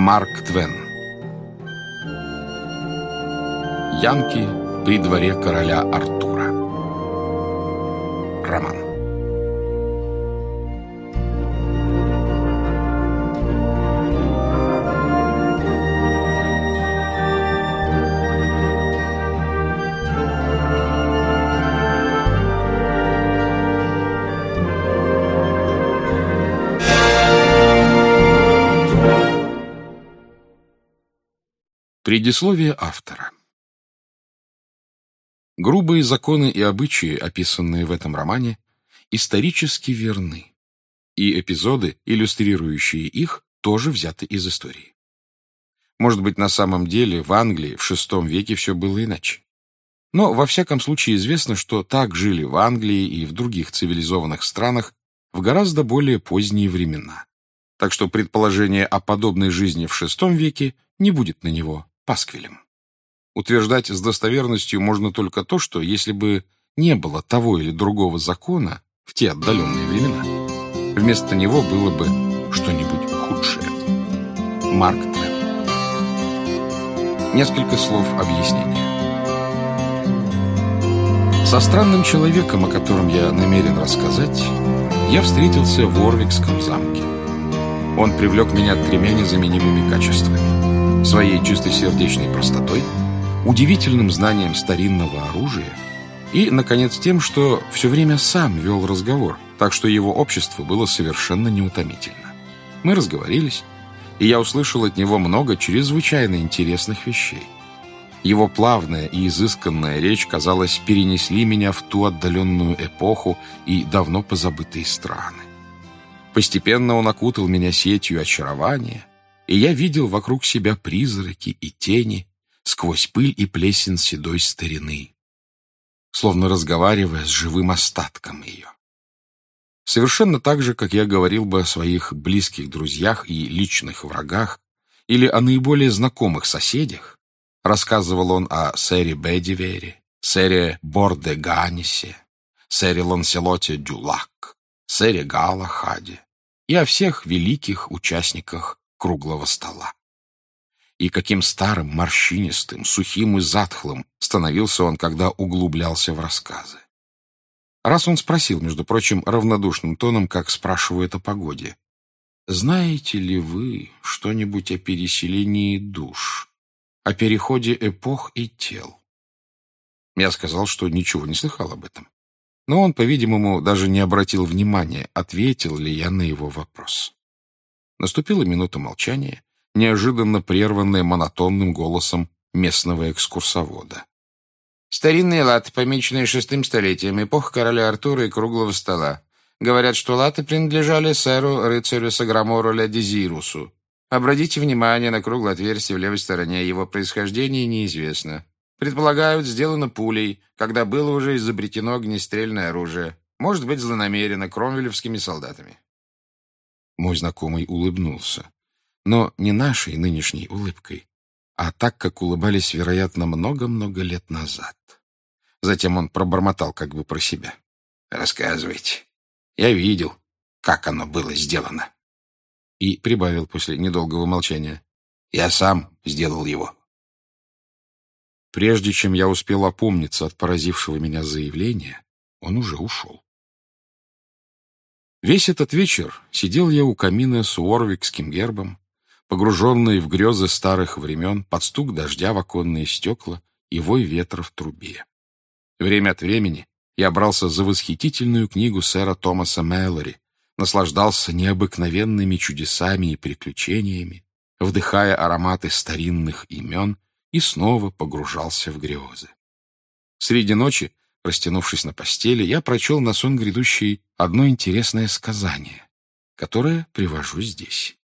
Марк Твен. Янки при дворе короля Артура. Роман. Предисловие автора. Грубые законы и обычаи, описанные в этом романе, исторически верны, и эпизоды, иллюстрирующие их, тоже взяты из истории. Может быть, на самом деле в Англии в VI веке все было иначе. Но во всяком случае известно, что так жили в Англии и в других цивилизованных странах в гораздо более поздние времена. Так что предположение о подобной жизни в VI веке не будет на него пасквилем. Утверждать с достоверностью можно только то, что если бы не было того или другого закона в те отдаленные времена, вместо него было бы что-нибудь худшее. Марк Твен. Несколько слов объяснения. Со странным человеком, о котором я намерен рассказать, я встретился в Уорвикском замке. Он привлек меня 3 незаменимыми качествами: своей чистосердечной простотой, удивительным знанием старинного оружия и, наконец, тем, что все время сам вел разговор, так что его общество было совершенно неутомительно. Мы разговорились, и я услышал от него много чрезвычайно интересных вещей. Его плавная и изысканная речь, казалось, перенесли меня в ту отдаленную эпоху и давно позабытые страны. Постепенно он окутал меня сетью очарования, и я видел вокруг себя призраки и тени сквозь пыль и плесень седой старины, словно разговаривая с живым остатком ее. Совершенно так же, как я говорил бы о своих близких друзьях и личных врагах или о наиболее знакомых соседях, рассказывал он о сэре Бедивере, сэре Борде-Ганисе, сэре Ланселоте Дюлак, сэре Галахаде и о всех великих участниках круглого стола. И каким старым, морщинистым, сухим и затхлым становился он, когда углублялся в рассказы. Раз он спросил, между прочим, равнодушным тоном, как спрашивают о погоде: «Знаете ли вы что-нибудь о переселении душ, о переходе эпох и тел?» Я сказал, что ничего не слыхал об этом. Но он, по-видимому, даже не обратил внимания, ответил ли я на его вопрос. Наступила минута молчания, неожиданно прерванная монотонным голосом местного экскурсовода. «Старинные латы, помеченные 6 столетием, эпоха короля Артура и круглого стола. Говорят, что латы принадлежали сэру-рыцарю Саграмору ля Дезирусу. Обратите внимание на круглое отверстие в левой стороне, его происхождение неизвестно. Предполагают, сделано пулей, когда было уже изобретено огнестрельное оружие. Может быть, злонамеренно, кромвелевскими солдатами». Мой знакомый улыбнулся, но не нашей нынешней улыбкой, а так, как улыбались, вероятно, много-много лет назад. Затем он пробормотал как бы про себя: «Рассказывайте. Я видел, как оно было сделано». И прибавил после недолгого молчания: «Я сам сделал его». Прежде чем я успел опомниться от поразившего меня заявления, он уже ушел. Весь этот вечер сидел я у камина с уорвикским гербом, погруженный в грезы старых времен, под стук дождя в оконные стекла и вой ветра в трубе. Время от времени я брался за восхитительную книгу сэра Томаса Мэлори, наслаждался необыкновенными чудесами и приключениями, вдыхая ароматы старинных имен, и снова погружался в грезы. Среди ночи, растянувшись на постели, я прочел на сон грядущий одно интересное сказание, которое привожу здесь.